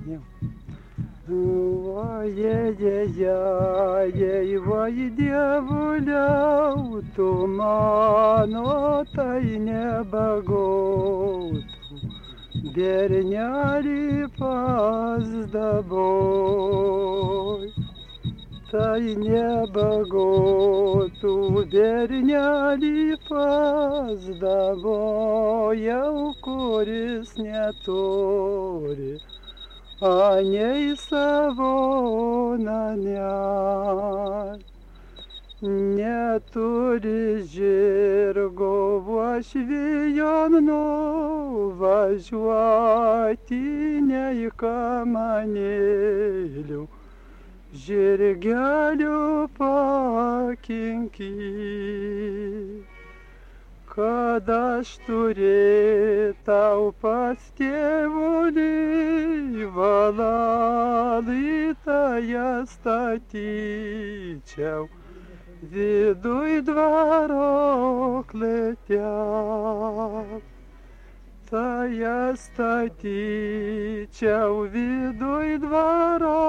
Ojejejejej, oi dievuliau, tu mano tai nebagotų, bernelį pasdaboj. Tai nebagotų, bernelį pasdabojau, kuris neturi anei savo namelio. Neturi žirgo uošvijon nuvažiuoti, nei kamanėlių žirgelių pakinkyt. Kad aš turėtau pas tėvulį valalytąją statyčiau, viduj dvaro klėtelę. Tai statyčiau viduj dvaro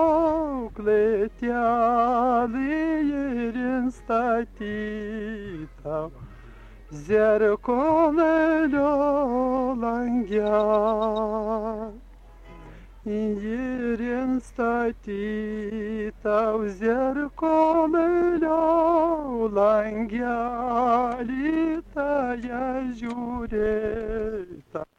klėtelę ir instatytau zerkolelio langelį. Ir instatytau zerkolelio langelį, tai žiūrėta